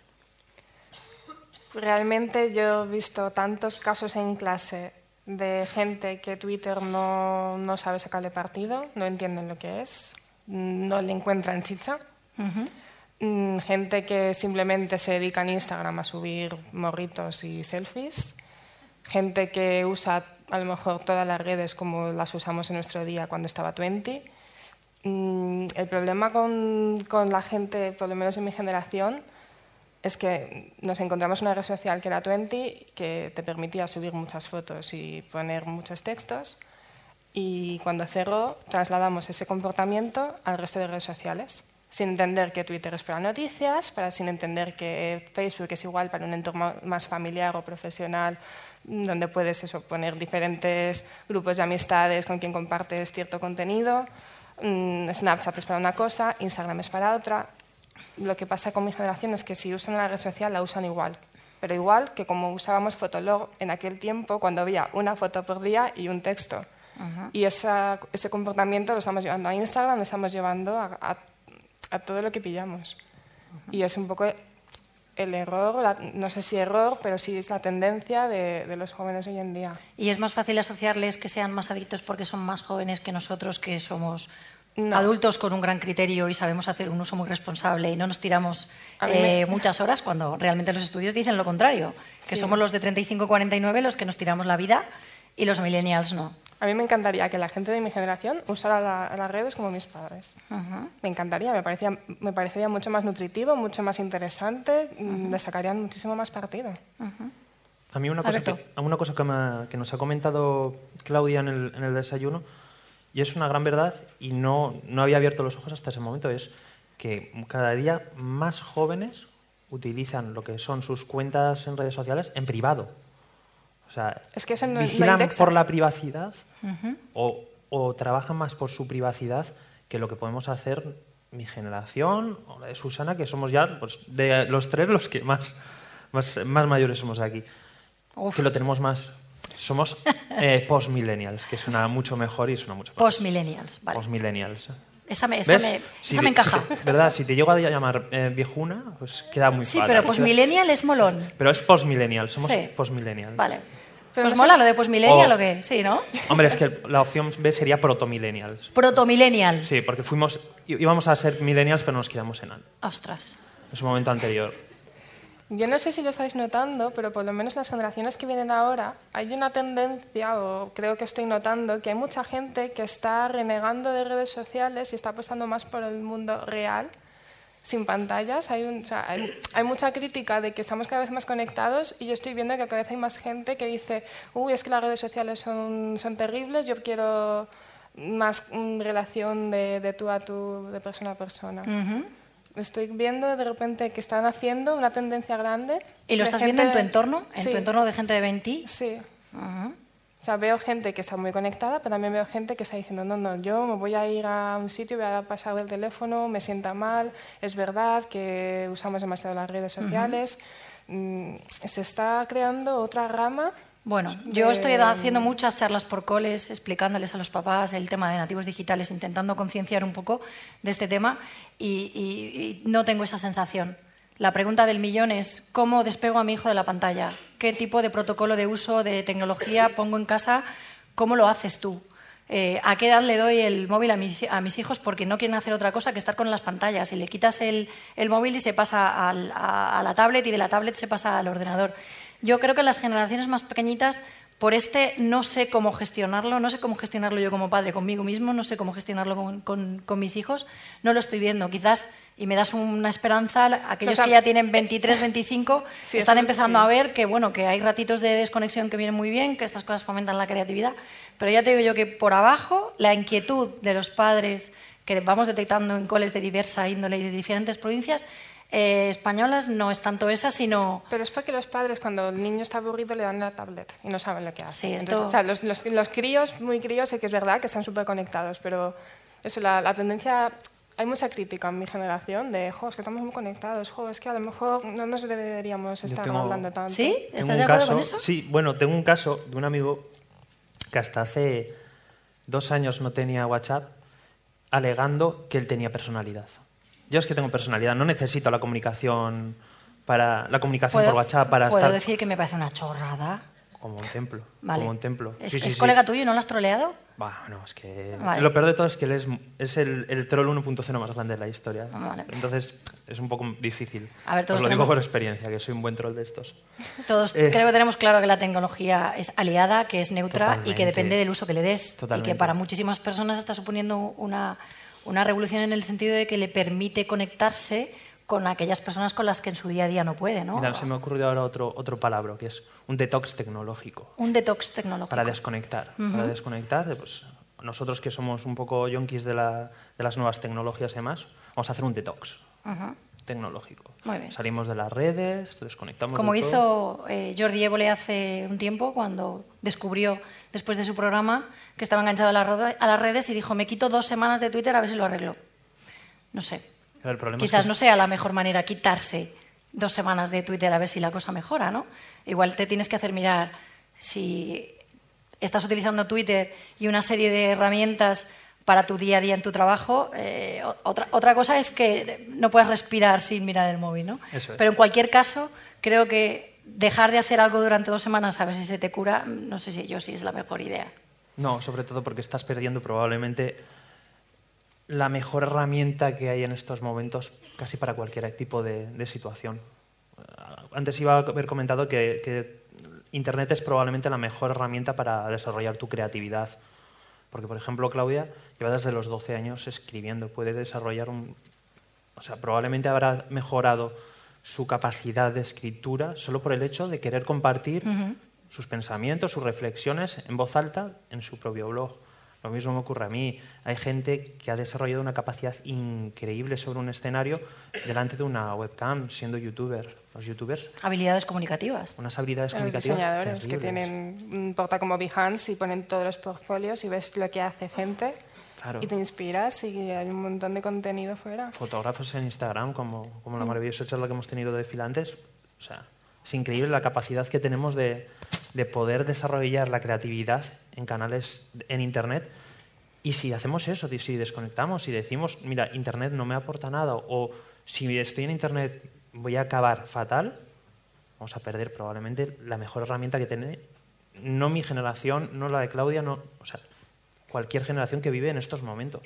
Realmente yo he visto tantos casos en clase de gente que Twitter no, no sabe sacarle partido, no entienden lo que es, no le encuentran chicha. Uh-huh. Gente que simplemente se dedica en Instagram a subir morritos y selfies. Gente que usa a lo mejor todas las redes como las usamos en nuestro día cuando estaba veinte. El problema con, con la gente, por lo menos en mi generación, es que nos encontramos una red social que era veinte, que te permitía subir muchas fotos y poner muchos textos, y cuando cerró trasladamos ese comportamiento al resto de redes sociales, sin entender que Twitter es para noticias, para, sin entender que Facebook es igual para un entorno más familiar o profesional, donde puedes eso, poner diferentes grupos de amistades con quien compartes cierto contenido. Snapchat es para una cosa, Instagram es para otra. Lo que pasa con mi generación es que si usan la red social la usan igual, pero igual que como usábamos Fotolog en aquel tiempo cuando había una foto por día y un texto. Uh-huh. Y esa, ese comportamiento lo estamos llevando a Instagram, lo estamos llevando a, a, a todo lo que pillamos. Uh-huh. Y es un poco el error, la, no sé si error, pero sí es la tendencia de, de los jóvenes hoy en día. ¿Y es más fácil asociarles que sean más adictos porque son más jóvenes que nosotros, que somos no. adultos con un gran criterio y sabemos hacer un uso muy responsable y no nos tiramos eh, me... muchas horas, cuando realmente los estudios dicen lo contrario, que sí. Somos los de treinta y cinco a cuarenta y nueve los que nos tiramos la vida y los millennials no? A mí me encantaría que la gente de mi generación usara la, las redes como mis padres. Uh-huh. Me encantaría, me, parecía, me parecería mucho más nutritivo, mucho más interesante, uh-huh. Le sacarían muchísimo más partido. Uh-huh. A mí una cosa, que, una cosa que, me, que nos ha comentado Claudia en el, en el desayuno, y es una gran verdad, y no, no había abierto los ojos hasta ese momento, es que cada día más jóvenes utilizan lo que son sus cuentas en redes sociales en privado. O sea, es que eso no, vigilan no por la privacidad uh-huh. o, o trabajan más por su privacidad que lo que podemos hacer mi generación o la de Susana, que somos ya pues, de los tres los que más, más, más mayores somos aquí. Uf. Que lo tenemos más. Somos eh, post-millennials, que suena mucho mejor y suena mucho mejor. Post-millennials, vale. Post-millennials. Esa me, esa me, si esa me encaja. Si, ¿verdad? Si te llego a llamar eh, viejuna, pues queda muy sí, fácil. Sí, pero post-millennial es molón. Pero es post-millennial, somos sí. post-millennial. Vale. Pero ¿Pues no mola sé... lo de post-millennial o... o qué? Sí, ¿no? Hombre, es que la opción B sería proto-millennials. Proto-millennial. Sí, porque fuimos, íbamos a ser millennials, pero nos quedamos en... Ostras. En su momento anterior. Yo no sé si lo estáis notando, pero por lo menos las generaciones que vienen ahora, hay una tendencia, o creo que estoy notando, que hay mucha gente que está renegando de redes sociales y está apostando más por el mundo real, sin pantallas. Hay, un, o sea, hay, hay mucha crítica de que estamos cada vez más conectados y yo estoy viendo que cada vez hay más gente que dice, uy, es que las redes sociales son, son terribles, yo quiero más mm, relación de, de tú a tú, de persona a persona. Uh-huh. Estoy viendo de repente que están haciendo una tendencia grande. ¿Y lo estás viendo en tu entorno? ¿En sí. tu entorno de gente de veinte? Sí. Uh-huh. O sea, veo gente que está muy conectada, pero también veo gente que está diciendo, no, no, yo me voy a ir a un sitio, voy a pasar del teléfono, me sienta mal, es verdad que usamos demasiado las redes sociales. Uh-huh. Se está creando otra rama. Bueno, yo estoy haciendo muchas charlas por coles, explicándoles a los papás el tema de nativos digitales, intentando concienciar un poco de este tema y, y, y no tengo esa sensación. La pregunta del millón es, ¿cómo despego a mi hijo de la pantalla? ¿Qué tipo de protocolo de uso de tecnología pongo en casa? ¿Cómo lo haces tú? Eh, ¿A qué edad le doy el móvil a mis, a mis hijos porque no quieren hacer otra cosa que estar con las pantallas? Y le quitas el, el móvil y se pasa al, a, a la tablet y de la tablet se pasa al ordenador. Yo creo que las generaciones más pequeñitas, por este no sé cómo gestionarlo, no sé cómo gestionarlo yo como padre conmigo mismo, no sé cómo gestionarlo con, con, con mis hijos, no lo estoy viendo. Quizás, y me das una esperanza, aquellos o sea, que ya tienen veintitrés, veinticinco, sí, están empezando sí. a ver que, bueno, que hay ratitos de desconexión que vienen muy bien, que estas cosas fomentan la creatividad, pero ya te digo yo que por abajo la inquietud de los padres que vamos detectando en coles de diversa índole y de diferentes provincias, Eh, españolas no es tanto esa, sino... Pero es porque los padres, cuando el niño está aburrido, le dan la tablet y no saben lo que hace. Sí, esto... Entonces, o sea, los, los, los críos, muy críos, sé que es verdad que están súper conectados, pero eso, la, la tendencia... Hay mucha crítica en mi generación de, jo, es que estamos muy conectados, jo, es que a lo mejor no nos deberíamos estar tengo... hablando tanto. ¿Sí? ¿Estás tengo de acuerdo caso, con eso? Sí, bueno, tengo un caso de un amigo que hasta hace dos años no tenía WhatsApp, alegando que él tenía personalidad. Yo es que tengo personalidad, no necesito la comunicación para la comunicación por WhatsApp para ¿puedo estar... ¿Puedo decir que me parece una chorrada? Como un templo, vale. como un templo. ¿Es, sí, sí, ¿es sí. colega tuyo y no lo has troleado? Bueno, es que... Vale. Lo peor de todo es que él es, es el, el troll uno punto cero más grande de la historia. Vale. Entonces es un poco difícil. A ver, todos Os lo tenemos... digo por experiencia, que soy un buen troll de estos. Todos eh... creo que tenemos claro que la tecnología es aliada, que es neutra Totalmente. y que depende del uso que le des. Totalmente. Y que para muchísimas personas está suponiendo una, una revolución en el sentido de que le permite conectarse con aquellas personas con las que en su día a día no puede, ¿no? Mira, se me ha ocurrido ahora otro, otro palabra, que es un detox tecnológico. Un detox tecnológico. Para desconectar. Uh-huh. Para desconectar, pues, nosotros que somos un poco yonkis de, la, de las nuevas tecnologías y demás, vamos a hacer un detox uh-huh. tecnológico. Muy bien. Salimos de las redes, desconectamos Como de hizo todo. Eh, Jordi Évole hace un tiempo, cuando descubrió, después de su programa, que estaba enganchado a, la a las redes y dijo, me quito dos semanas de Twitter a ver si lo arreglo. No sé. El problema Quizás es que... no sea la mejor manera quitarse dos semanas de Twitter a ver si la cosa mejora, ¿no? Igual te tienes que hacer mirar si estás utilizando Twitter y una serie de herramientas para tu día a día en tu trabajo. Eh, otra, otra cosa es que no puedas respirar sin mirar el móvil, ¿no? Eso es. Pero en cualquier caso, creo que dejar de hacer algo durante dos semanas a ver si se te cura, no sé si yo sí es la mejor idea. No, sobre todo porque estás perdiendo probablemente la mejor herramienta que hay en estos momentos casi para cualquier tipo de, de situación. Antes iba a haber comentado que, que Internet es probablemente la mejor herramienta para desarrollar tu creatividad. Porque, por ejemplo, Claudia lleva desde los doce años escribiendo. Puede desarrollar un... O sea, probablemente habrá mejorado su capacidad de escritura solo por el hecho de querer compartir uh-huh. sus pensamientos, sus reflexiones en voz alta en su propio blog. Lo mismo me ocurre a mí. Hay gente que ha desarrollado una capacidad increíble sobre un escenario delante de una webcam, siendo youtuber. Los youtubers... Habilidades comunicativas. Unas habilidades los comunicativas diseñadores terribles. Que tienen un portal como Behance y ponen todos los portfolios y ves lo que hace gente. Claro. Y te inspiras y hay un montón de contenido fuera. Fotógrafos en Instagram, como, como la maravillosa charla que hemos tenido de filantes. O sea, es increíble la capacidad que tenemos de, de poder desarrollar la creatividad en canales en Internet. Y si hacemos eso, si desconectamos, si decimos, mira, Internet no me aporta nada, o si estoy en Internet voy a acabar fatal, vamos a perder probablemente la mejor herramienta que tiene, no mi generación, no la de Claudia, no, o sea, cualquier generación que vive en estos momentos.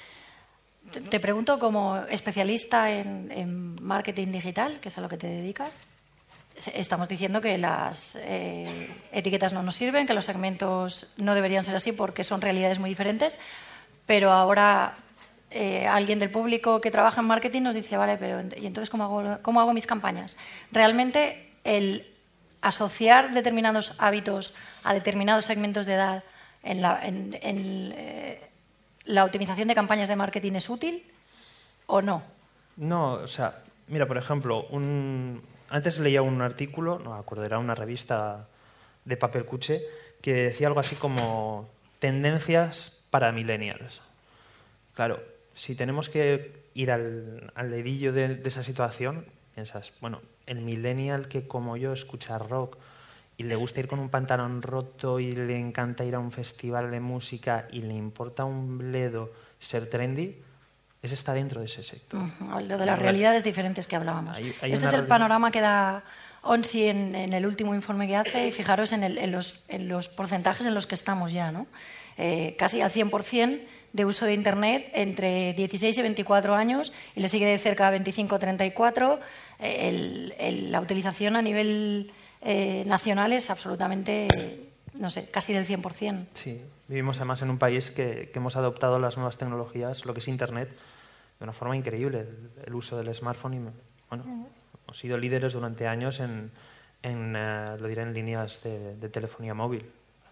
Te pregunto, como especialista en, en marketing digital, que es a lo que te dedicas, estamos diciendo que las eh, etiquetas no nos sirven, que los segmentos no deberían ser así porque son realidades muy diferentes, pero ahora eh, alguien del público que trabaja en marketing nos dice, vale, pero ¿y entonces cómo hago, cómo hago mis campañas? Realmente el asociar determinados hábitos a determinados segmentos de edad en la, en, en, eh, la optimización de campañas de marketing es útil o no? No, o sea, mira, por ejemplo, un... antes leía un artículo, no me acuerdo, era una revista de papel cuché, que decía algo así como tendencias para millennials. Claro, si tenemos que ir al, al dedillo de, de esa situación, piensas, bueno, el millennial que como yo escucha rock y le gusta ir con un pantalón roto y le encanta ir a un festival de música y le importa un bledo ser trendy, ese está dentro de ese sector. Uh-huh. Lo de las realidades diferentes que hablábamos. Hay, hay este es el panorama que da ONSI en, en el último informe que hace, y fijaros en, el, en, los, en los porcentajes en los que estamos ya, ¿no? Eh, casi al cien por cien de uso de Internet entre dieciséis y veinticuatro años, y le sigue de cerca a veinticinco a treinta y cuatro. Eh, el, el, la utilización a nivel eh, nacional es absolutamente, no sé, casi del cien por cien. Sí, vivimos además en un país que, que hemos adoptado las nuevas tecnologías, lo que es Internet, de una forma increíble. El, el uso del smartphone, y bueno, uh-huh. hemos sido líderes durante años en, en uh, lo diré, en líneas de, de telefonía móvil.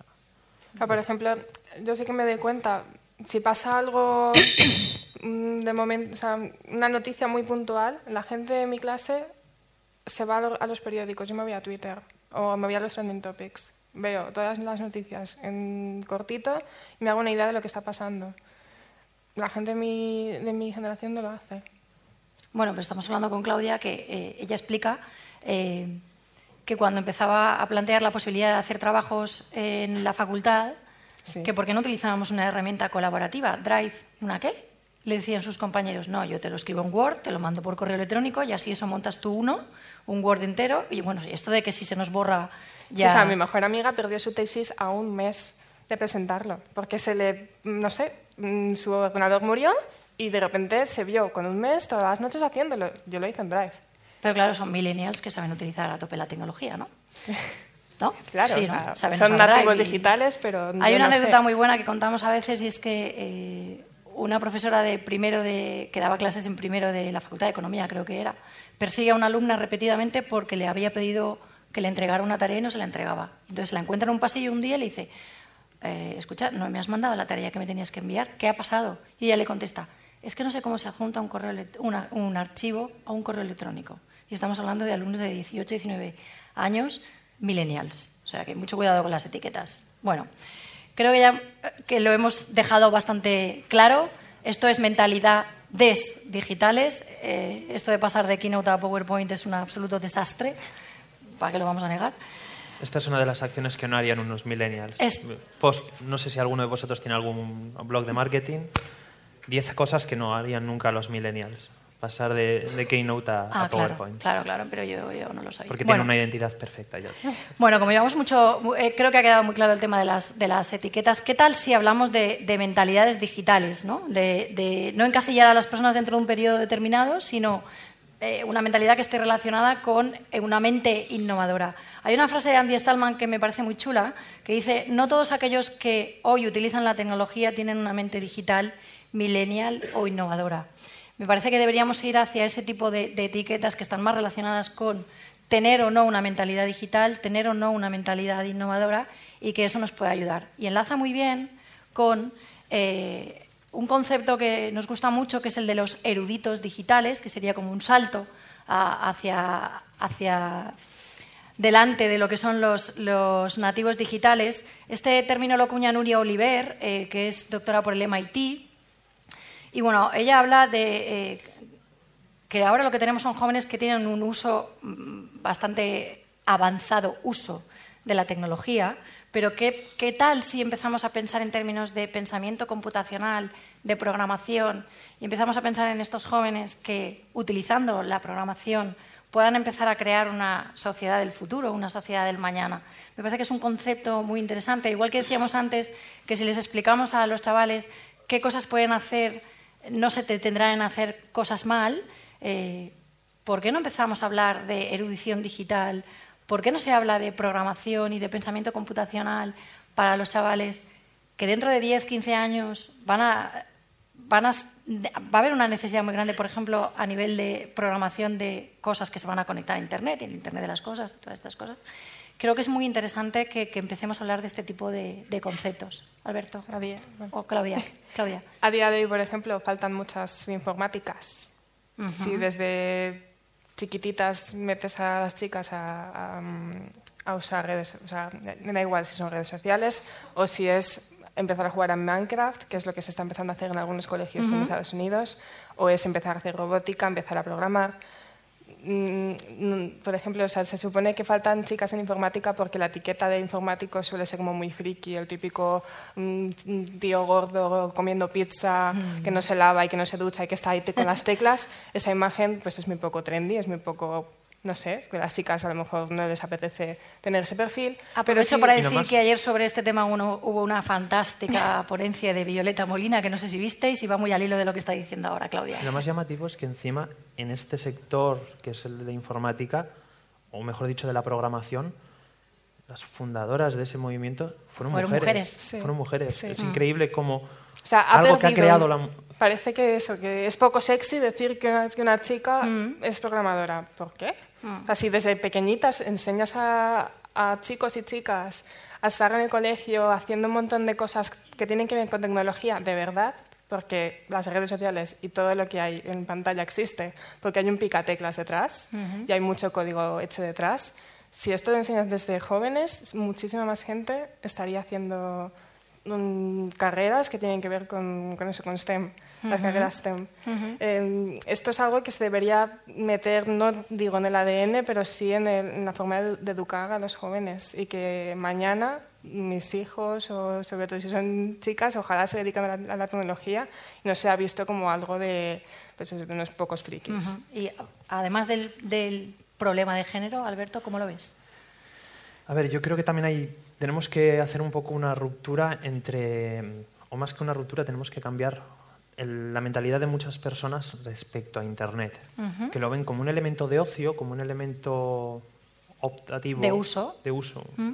O sea, por ejemplo, yo sí que me doy cuenta, si pasa algo de momento, o sea, una noticia muy puntual, la gente de mi clase se va a los periódicos, yo me voy a Twitter o me voy a los trending topics, veo todas las noticias en cortito y me hago una idea de lo que está pasando. La gente de mi, de mi generación no lo hace. Bueno, pues estamos hablando con Claudia, que eh, ella explica eh, que cuando empezaba a plantear la posibilidad de hacer trabajos en la facultad, sí. que por qué no utilizábamos una herramienta colaborativa, Drive, ¿una qué? Le decían sus compañeros, no, yo te lo escribo en Word, te lo mando por correo electrónico y así eso montas tú uno, un Word entero, y bueno, esto de que si se nos borra ya... Sí, o sea, mi mejor amiga perdió su tesis a un mes de presentarlo, porque se le, no sé, su ordenador murió y de repente se vio con un mes todas las noches haciéndolo. Yo lo hice en Drive. Pero claro, son millennials que saben utilizar a tope la tecnología, ¿no? ¿No? Claro, sí, o sea, ¿no? Saben son usar nativos Drive y... digitales, pero Hay una no anécdota sé. muy buena que contamos a veces, y es que eh, una profesora de primero de, que daba clases en primero de la Facultad de Economía, creo que era, persigue a una alumna repetidamente porque le había pedido que le entregara una tarea y no se la entregaba. Entonces la encuentra en un pasillo un día y le dice, eh, escucha, no me has mandado la tarea que me tenías que enviar, ¿qué ha pasado? Y ella le contesta, es que no sé cómo se adjunta un, correo, una, un archivo a un correo electrónico. Y estamos hablando de alumnos de dieciocho, diecinueve años, millennials. O sea que mucho cuidado con las etiquetas. Bueno, creo que ya que lo hemos dejado bastante claro. Esto es mentalidad des digitales. Eh, esto de pasar de Keynote a PowerPoint es un absoluto desastre. ¿Para qué lo vamos a negar? Esta es una de las acciones que no harían unos millennials. Es... Post, no sé si alguno de vosotros tiene algún blog de marketing. Diez cosas que no harían nunca los millennials. Pasar de, de Keynote a, ah, a PowerPoint. Claro, claro, claro, pero yo, yo no lo soy. Porque bueno, tiene una identidad perfecta ya. Bueno, como llevamos mucho, eh, creo que ha quedado muy claro el tema de las, de las etiquetas. ¿Qué tal si hablamos de, de mentalidades digitales, ¿no? De, de no encasillar a las personas dentro de un periodo determinado, sino eh, una mentalidad que esté relacionada con eh, una mente innovadora? Hay una frase de Andy Stallman que me parece muy chula, que dice, no todos aquellos que hoy utilizan la tecnología tienen una mente digital, millennial o innovadora. Me parece que deberíamos ir hacia ese tipo de, de etiquetas que están más relacionadas con tener o no una mentalidad digital, tener o no una mentalidad innovadora, y que eso nos puede ayudar. Y enlaza muy bien con eh, un concepto que nos gusta mucho, que es el de los eruditos digitales, que sería como un salto a, hacia, hacia delante de lo que son los, los nativos digitales. Este término lo acuña Nuria Oliver, eh, que es doctora por el M I T, Y bueno, ella habla de eh, que ahora lo que tenemos son jóvenes que tienen un uso bastante avanzado, uso de la tecnología, pero ¿qué, qué tal si empezamos a pensar en términos de pensamiento computacional, de programación, y empezamos a pensar en estos jóvenes que, utilizando la programación, puedan empezar a crear una sociedad del futuro, una sociedad del mañana? Me parece que es un concepto muy interesante. Igual que decíamos antes, que si les explicamos a los chavales qué cosas pueden hacer, no se detendrán en hacer cosas mal, eh, ¿por qué no empezamos a hablar de erudición digital? ¿Por qué no se habla de programación y de pensamiento computacional para los chavales que dentro de diez, quince años van a, van a, va a haber una necesidad muy grande, por ejemplo, a nivel de programación de cosas que se van a conectar a Internet, y el Internet de las cosas, todas estas cosas? Creo que es muy interesante que, que empecemos a hablar de este tipo de, de conceptos. Alberto. A día, bueno. O Claudia. Claudia. A día de hoy, por ejemplo, faltan muchas informáticas. Uh-huh. Si desde chiquititas metes a las chicas a, a, a usar redes, o sea, me da igual si son redes sociales o si es empezar a jugar a Minecraft, que es lo que se está empezando a hacer en algunos colegios uh-huh. en Estados Unidos, o es empezar a hacer robótica, empezar a programar. Por ejemplo, o sea, se supone que faltan chicas en informática porque la etiqueta de informático suele ser como muy friki, el típico mm, tío gordo comiendo pizza, mm. que no se lava y que no se ducha y que está ahí con las teclas. Esa imagen pues es muy poco trendy, es muy poco, no sé, que a las chicas a lo mejor no les apetece tener ese perfil. Aprovecho sí, para decir que ayer sobre este tema uno, hubo una fantástica ponencia de Violeta Molina, que no sé si visteis, y va muy al hilo de lo que está diciendo ahora Claudia. Lo más llamativo es que encima en este sector, que es el de la informática, o mejor dicho de la programación, las fundadoras de ese movimiento fueron, fueron mujeres. mujeres. Sí. Sí. Fueron mujeres. Sí. Es increíble cómo o sea, ha algo perdido, que ha creado la... Parece que eso, que es poco sexy decir que una, que una chica mm. es programadora. ¿Por qué? Mm. O sea, si desde pequeñitas enseñas a, a chicos y chicas a estar en el colegio haciendo un montón de cosas que tienen que ver con tecnología, de verdad, porque las redes sociales y todo lo que hay en pantalla existe, porque hay un picateclas detrás uh-huh. y hay mucho código hecho detrás. Si esto lo enseñas desde jóvenes, muchísima más gente estaría haciendo um, carreras que tienen que ver con, con eso, con STEM, uh-huh. las carreras STEM. Uh-huh. Eh, esto es algo que se debería meter, no digo en el A D N, pero sí en, el, en la forma de, de educar a los jóvenes, y que mañana mis hijos, o sobre todo si son chicas, ojalá se dediquen a la, a la tecnología y no sea visto como algo de, pues, de unos pocos frikis. Uh-huh. Y además del, del problema de género, Alberto, ¿cómo lo ves? A ver, yo creo que también hay, tenemos que hacer un poco una ruptura entre, o más que una ruptura, tenemos que cambiar el, la mentalidad de muchas personas respecto a Internet, uh-huh. que lo ven como un elemento de ocio, como un elemento optativo. De uso. De uso. Uh-huh.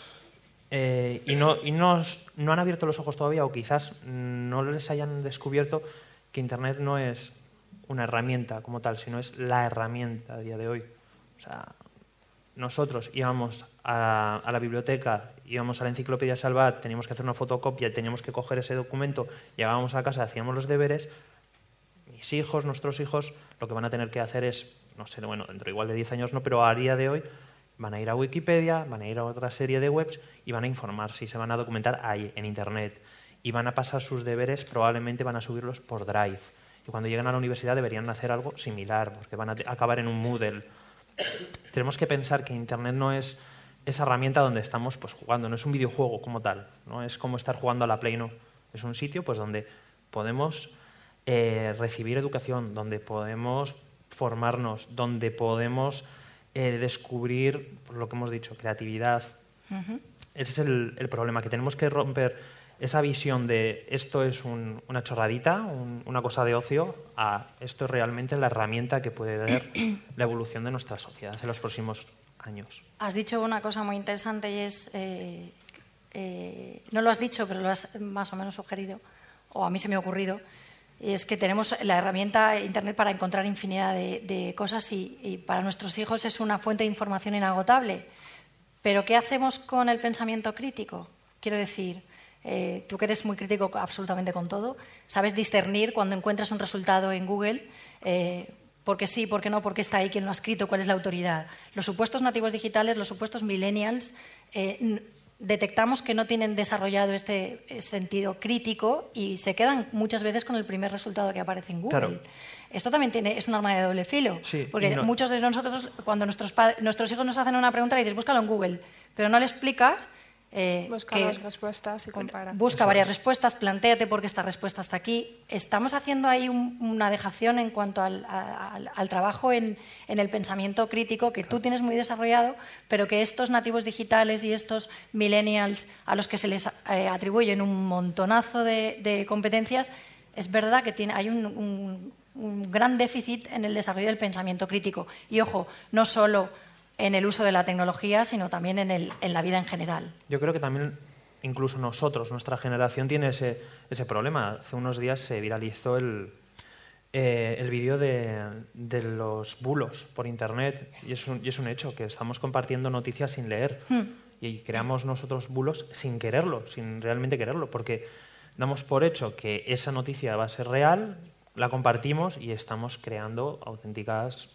Eh, y no, y no, no han abierto los ojos todavía, o quizás no les hayan descubierto que Internet no es una herramienta como tal, sino es la herramienta a día de hoy. O sea, nosotros íbamos a, a la biblioteca, íbamos a la enciclopedia Salvat, teníamos que hacer una fotocopia, teníamos que coger ese documento, llegábamos a casa, hacíamos los deberes. Mis hijos, nuestros hijos, lo que van a tener que hacer es, no sé, bueno, dentro igual de diez años no, pero a día de hoy van a ir a Wikipedia, van a ir a otra serie de webs y van a informarse y se van a documentar ahí, en Internet. Y van a pasar sus deberes, probablemente van a subirlos por Drive. Y cuando lleguen a la universidad deberían hacer algo similar, porque van a acabar en un Moodle. Tenemos que pensar que Internet no es esa herramienta donde estamos pues, jugando, no es un videojuego como tal, no es como estar jugando a la Play, no. Es un sitio pues, donde podemos eh, recibir educación, donde podemos formarnos, donde podemos eh, descubrir, por lo que hemos dicho, creatividad. Uh-huh. Ese es el, el problema, que tenemos que romper esa visión de esto es un, una chorradita, un, una cosa de ocio, a esto es realmente la herramienta que puede dar la evolución de nuestra sociedad en los próximos años. Has dicho una cosa muy interesante y es, eh, eh, no lo has dicho, pero lo has más o menos sugerido, o a mí se me ha ocurrido, y es que tenemos la herramienta Internet para encontrar infinidad de, de cosas y, y para nuestros hijos es una fuente de información inagotable. Pero ¿qué hacemos con el pensamiento crítico? Quiero decir, Eh, tú que eres muy crítico absolutamente con todo, sabes discernir cuando encuentras un resultado en Google, eh, por qué sí, por qué no, por qué está ahí, quién lo ha escrito, cuál es la autoridad. Los supuestos nativos digitales, los supuestos millennials, eh, detectamos que no tienen desarrollado este sentido crítico y se quedan muchas veces con el primer resultado que aparece en Google. Claro. Esto también tiene, es un arma de doble filo, Sí, porque no. muchos de nosotros, cuando nuestros, nuestros hijos nos hacen una pregunta, le dices, búscalo en Google, pero no le explicas eh, Busca que las respuestas y compara. busca Eso varias es. respuestas, plantéate por qué esta respuesta está aquí. Estamos haciendo ahí un- una dejación en cuanto al, al- al trabajo en, en el pensamiento crítico que tú tienes muy desarrollado, pero que estos nativos digitales y estos millennials a los que se les eh, atribuyen un montonazo de, de competencias, es verdad que tiene, hay un, un- un gran déficit en el desarrollo del pensamiento crítico. Y ojo, no solo en el uso de la tecnología, sino también en, el, en la vida en general. Yo creo que también incluso nosotros, nuestra generación, tiene ese, ese problema. Hace unos días se viralizó el, eh, el vídeo de, de los bulos por Internet y es, un, y es un hecho que estamos compartiendo noticias sin leer y creamos nosotros bulos sin quererlo, sin realmente quererlo, porque damos por hecho que esa noticia va a ser real, la compartimos y estamos creando auténticas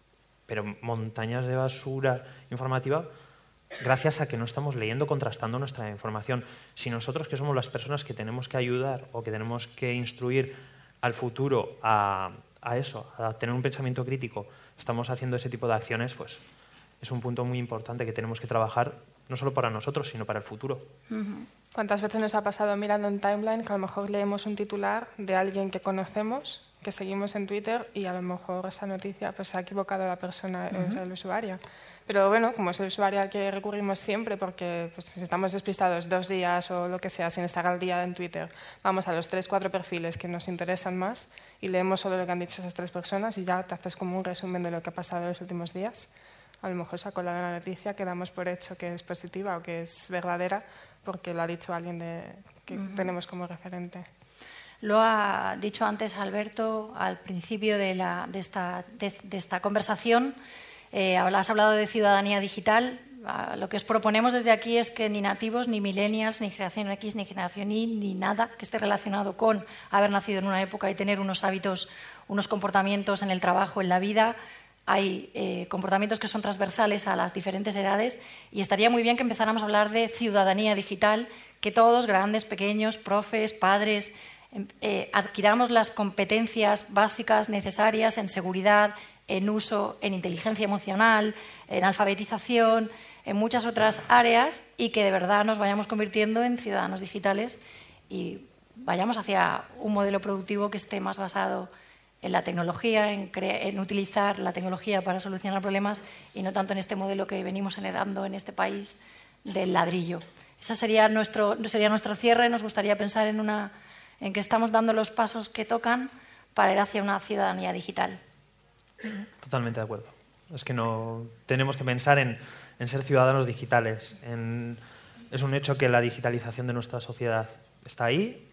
pero montañas de basura informativa gracias a que no estamos leyendo, contrastando nuestra información. Si nosotros, que somos las personas que tenemos que ayudar o que tenemos que instruir al futuro a, a eso, a tener un pensamiento crítico, estamos haciendo ese tipo de acciones, pues es un punto muy importante que tenemos que trabajar no solo para nosotros, sino para el futuro. ¿Cuántas veces nos ha pasado mirando en timeline que a lo mejor leemos un titular de alguien que conocemos, que seguimos en Twitter y a lo mejor esa noticia pues se ha equivocado la persona, uh-huh. o sea, el usuario? Pero bueno, como es el usuario al que recurrimos siempre, porque pues, si estamos despistados dos días o lo que sea sin estar al día en Twitter, vamos a los tres, cuatro perfiles que nos interesan más y leemos solo lo que han dicho esas tres personas y ya te haces como un resumen de lo que ha pasado en los últimos días. A lo mejor se ha colado la noticia que damos por hecho que es positiva o que es verdadera porque lo ha dicho alguien de, que uh-huh. tenemos como referente. Lo ha dicho antes Alberto al principio de, la, de, esta, de, de esta conversación. Eh, has hablado de ciudadanía digital. Lo que os proponemos desde aquí es que ni nativos, ni millennials, ni generación X, ni generación Y, ni nada que esté relacionado con haber nacido en una época y tener unos hábitos, unos comportamientos en el trabajo, en la vida. Hay eh, comportamientos que son transversales a las diferentes edades y estaría muy bien que empezáramos a hablar de ciudadanía digital, que todos, grandes, pequeños, profes, padres, eh, adquiramos las competencias básicas necesarias en seguridad, en uso, en inteligencia emocional, en alfabetización, en muchas otras áreas y que de verdad nos vayamos convirtiendo en ciudadanos digitales y vayamos hacia un modelo productivo que esté más basado en la tecnología, en, en utilizar la tecnología para solucionar problemas y no tanto en este modelo que venimos heredando en este país del ladrillo. Ese sería nuestro, sería nuestro cierre. Nos gustaría pensar en, una, en que estamos dando los pasos que tocan para ir hacia una ciudadanía digital. Totalmente de acuerdo. Es que no tenemos que pensar en, en ser ciudadanos digitales. En, es un hecho que la digitalización de nuestra sociedad está ahí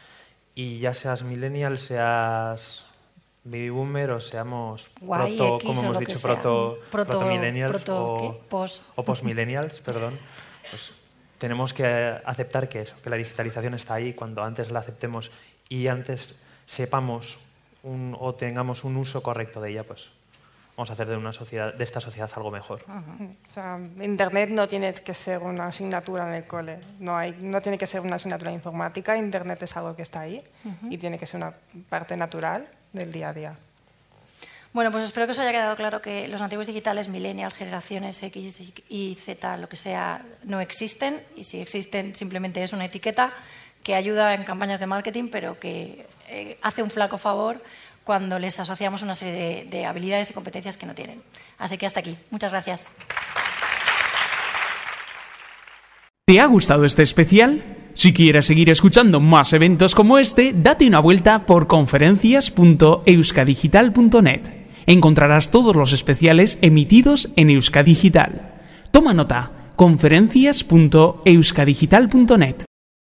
y ya seas millennial, seas baby boomer o seamos Guay, proto, X, como hemos dicho, proto, proto, proto millennials proto, o, post. o post millennials, perdón. Pues tenemos que aceptar que eso, que la digitalización está ahí. Cuando antes la aceptemos y antes sepamos un, o tengamos un uso correcto de ella, pues vamos a hacer de una sociedad, de esta sociedad algo mejor. Uh-huh. O sea, Internet no tiene que ser una asignatura en el cole, no, hay, no tiene que ser una asignatura de informática. Internet es algo que está ahí uh-huh. y tiene que ser una parte natural del día a día. Bueno, pues espero que os haya quedado claro que los nativos digitales, millennials, generaciones X y Z, lo que sea, no existen y si existen simplemente es una etiqueta que ayuda en campañas de marketing pero que eh, hace un flaco favor cuando les asociamos una serie de, de habilidades y competencias que no tienen. Así que hasta aquí. Muchas gracias. ¿Te ha gustado este especial? Si quieres seguir escuchando más eventos como este, date una vuelta por conferencias punto euskadigital punto net. Encontrarás todos los especiales emitidos en Euskadigital. Toma nota, conferencias punto euskadigital punto net.